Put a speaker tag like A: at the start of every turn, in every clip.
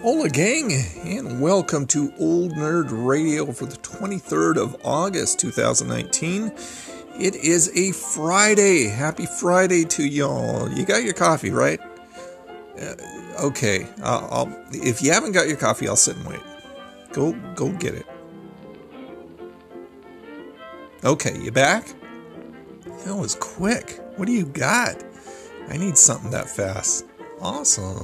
A: Hola gang, and welcome to Old Nerd Radio for the 23rd of August 2019. It is a Friday. Happy Friday to y'all. You got your coffee, right? Okay, if you haven't got your coffee, I'll sit and wait. Go get it. Okay, you back? That was quick. What do you got? I need something that fast. Awesome.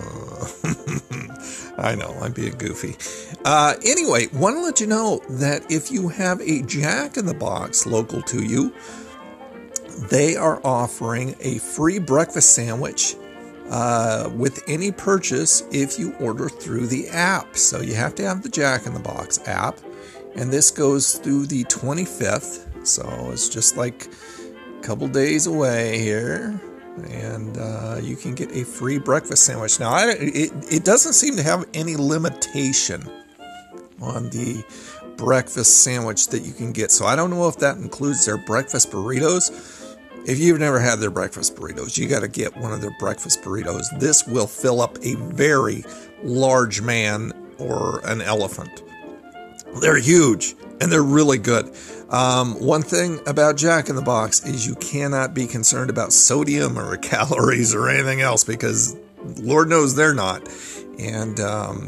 A: I know, I'm being goofy. Anyway, want to let you know that if you have a Jack in the Box local to you, they are offering a free breakfast sandwich with any purchase if you order through the app. So you have to have the Jack in the Box app, and this goes through the 25th. So it's just like a couple days away here. And you can get a free breakfast sandwich. Now, it doesn't seem to have any limitation on the breakfast sandwich that you can get. So I don't know if that includes their breakfast burritos. If you've never had their breakfast burritos, you got to get one of their breakfast burritos. This will fill up a very large man or an elephant. They're huge, and they're really good. One thing about Jack in the Box is you cannot be concerned about sodium or calories or anything else, because Lord knows they're not. And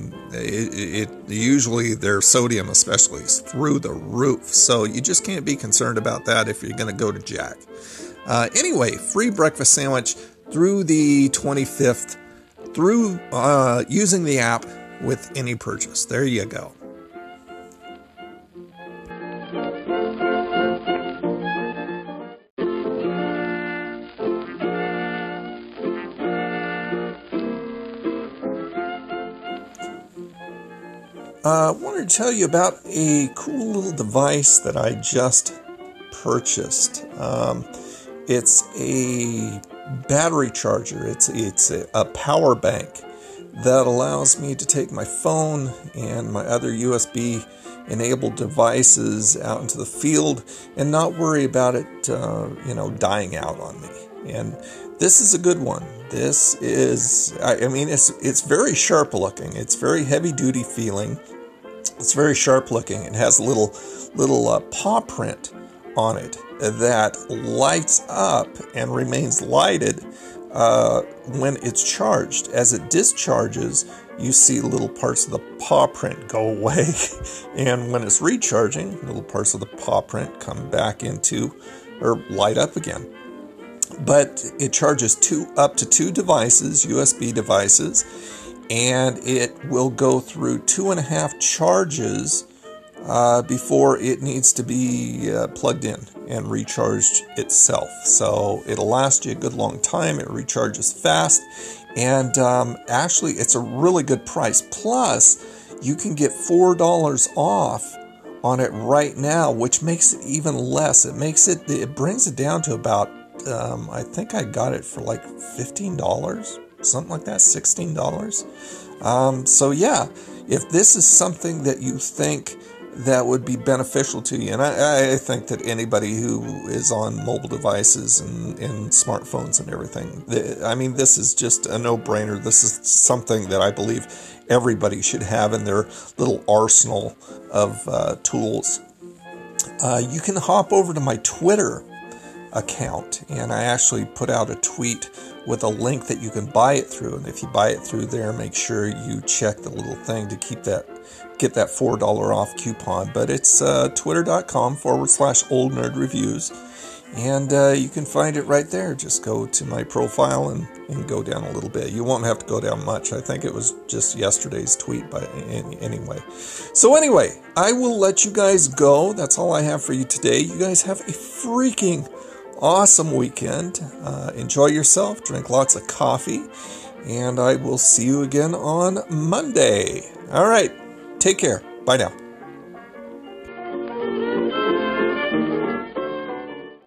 A: usually their sodium especially is through the roof. So you just can't be concerned about that if you're going to go to Jack. Anyway, free breakfast sandwich through the 25th through using the app with any purchase. There you go. I wanted to tell you about a cool little device that I just purchased. It's a battery charger. It's a power bank that allows me to take my phone and my other USB-enabled devices out into the field and not worry about it, dying out on me. And this is a good one. This is, it's very sharp looking. It's very heavy duty feeling. It's very sharp looking. It has a little paw print on it that lights up and remains lighted when it's charged. As it discharges, you see little parts of the paw print go away, and when it's recharging, little parts of the paw print come back into or light up again. But it charges up to two devices, USB devices, and it will go through 2.5 charges before it needs to be plugged in and recharged itself. So it'll last you a good long time. It recharges fast, and actually it's a really good price. Plus, you can get $4 off on it right now, which makes it even less. It brings it down to about I think I got it for like $15, something like that, $16. So yeah, if this is something that you think that would be beneficial to you, and I think that anybody who is on mobile devices and smartphones and everything, this is just a no-brainer. This is something that I believe everybody should have in their little arsenal of tools. You can hop over to my Twitter account, and I actually put out a tweet with a link that you can buy it through, and if you buy it through there, make sure you check the little thing to get that $4 off coupon. But it's twitter.com/oldnerdreviews, and you can find it right there. Just go to my profile and go down a little bit. You won't have to go down much. I think it was just yesterday's tweet, but anyway. So anyway, I will let you guys go. That's all I have for you today. You guys have a freaking awesome weekend. Enjoy yourself, drink lots of coffee, and I will see you again on Monday. All right, take care. Bye now.